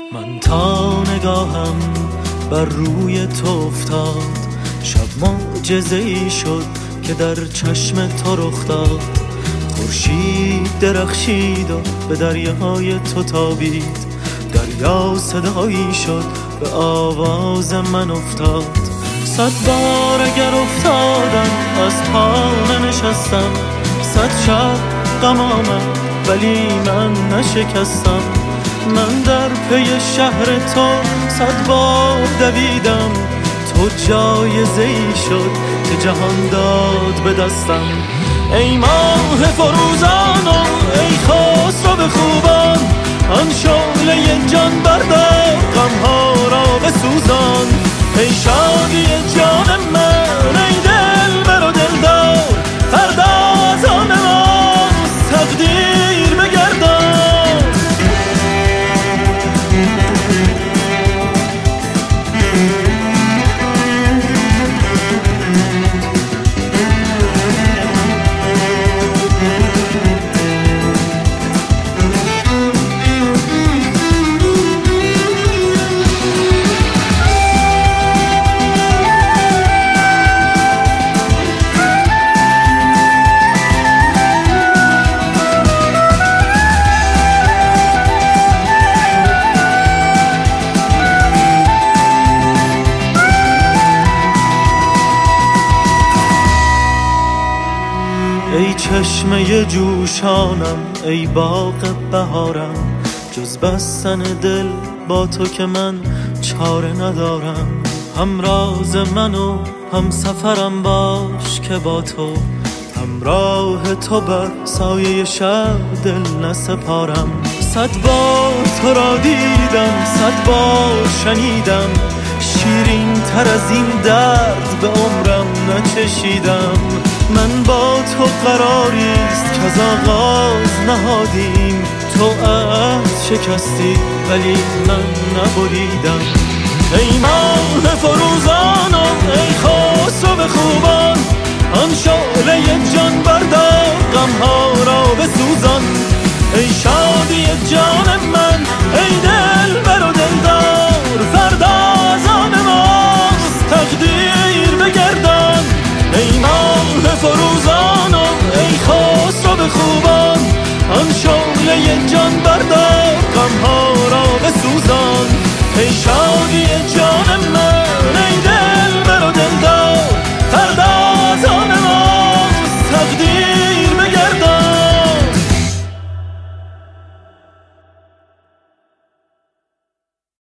من تا نگاهم بر روی تو افتاد، شب معجزه‌ای شد که در چشم تو رخ داد. خورشید درخشید و به دریای تو تابید، دریا صدایی شد به آواز من افتاد. 100 بار اگر افتادم از پا ننشستم، 100 شب غم آمد ولی من نشکستم. من در پی شهر تو 100 بار دویدم، تو جایزه‌ای شد که جهان داد به دستم. ای ماه فروزان و ای خسرو به خوبان، آن شعله جان بردار غمها را بسوزان. ای شادی جان من ای دلبر و دلدار، فردا از آن ماست تقدیر بگردان. ای چشمه جوشانم ای باغ بهارم، جز بستن دل با تو که من چاره ندارم. هم راز من و هم سفرم باش که با تو، همراه تو بر سایه شب دل نسپارم. 100 بار تو را دیدم 100 بار شنیدم، شیرین تر از این درد به عمرم نچشیدم. من با تو قراریست که از آغاز نهادیم، تو عهد شکستی ولی من نبریدم. ای ماه فروزان و ای خسرو به خوبان، آن شعله جان بردار غمها را بسوزان. ای شادی جان من